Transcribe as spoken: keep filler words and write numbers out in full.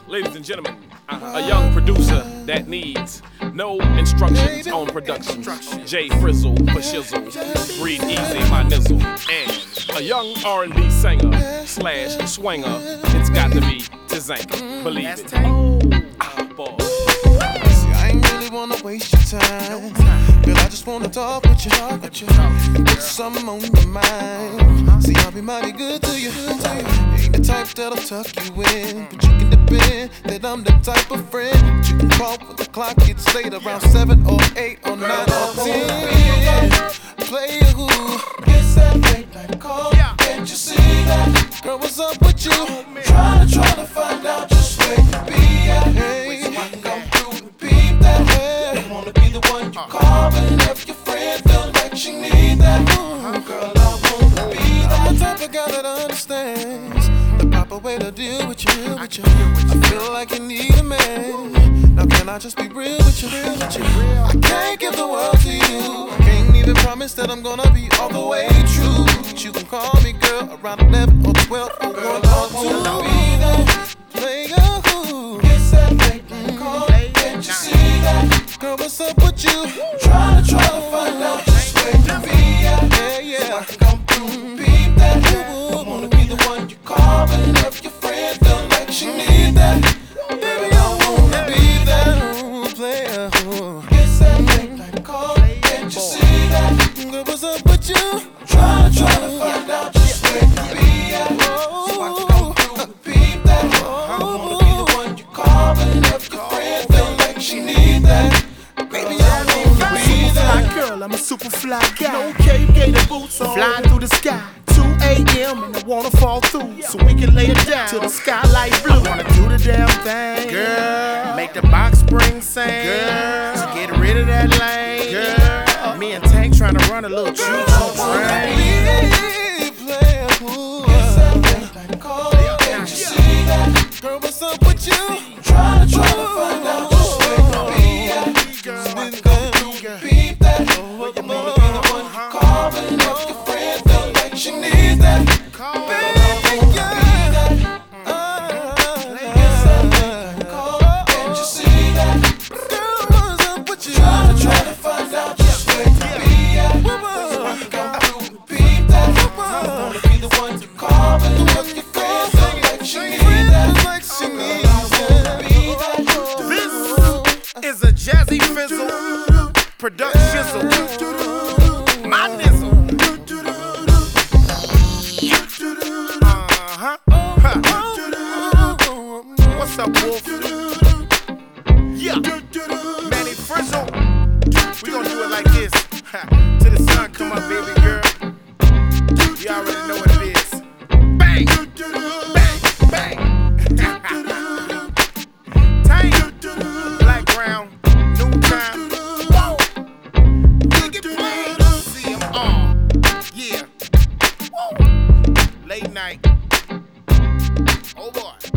Ladies and gentlemen, a young producer that needs no instructions on production. Jay Frizzle for shizzle, breathe easy my nizzle. And a young R and B singer slash swinger. It's got to be Tizank, believe it. Oh, boy. See, I ain't really wanna waste your time. Girl, I just wanna talk with you. Put something on your mind. See, I'll be mighty good to you. Ain't the type that'll tuck you in, but you can depend that I'm the type of friend that you can call when the clock gets late around seven or eight or nine or ten. Player who gets that late night call. Can't you see that? Girl, what's up with you? Trying to try to find out just where you be at. Hey, so I can come through and peep that. Hey, I wanna be the one you call whenever your friend feel like she need that. Girl, I wanna be that. I'm the type of guy that understands the proper way to deal with you. I feel like you need a man. Now can I just be real with you? I can't give the world to you. Can't even promise that I'm gonna be all the way true. But you can call me girl around eleven or twelve or one or two. Be that player who gets that late night call. Can't you see that? Girl, what's up with you? Trying to try to find out just where you be at. Yeah, yeah. So I can come through and beat that. I wanna be the one you call whenever your friend feel like she need that. Baby, I wanna be that player who gets that late night call. Can't you see that? Girl, what's up with you? Trying to try to find out just where you be at. So I can come through and beat that. I wanna be the one you call whenever your friend feel like she need that. Baby, I wanna be that girl. I'm a super fly guy. No cave gator boots on, flying through the sky. two A M and I wanna fall through, so we can lay it down till the skylight blue. I wanna do the damn thing, girl. Make the box spring sing, girl. So get rid of that lane, girl. Me and Tank trying to run a little choo-choo train. Player who gets that late night call. Can't you see that? Girl, what's up with you? Trying to try to find out just where you be at. So I can come through and peep that. I wanna be the one you call whenever your friend feel like she needs that. Baby, yeah. Gets that late night call. Can't you see that? Girl, what's up with you? Trying to try to find out just where you be at. So I can come through and peep that. I wanna be the one you call whenever your friend feel like she needs that. This is a Jazzy Fizzle production. My nizzle. Uh-huh. Huh. What's up, Wolf? Yeah. Manny Frizzle. We gonna do it like this. Till the sun come up, baby girl. You already know what it is. Bang! Bang! Bang! Tank! Black Brown. Noontime. Whoa! Big it plain. See him on. Yeah. Whoa! Late night. Oh boy.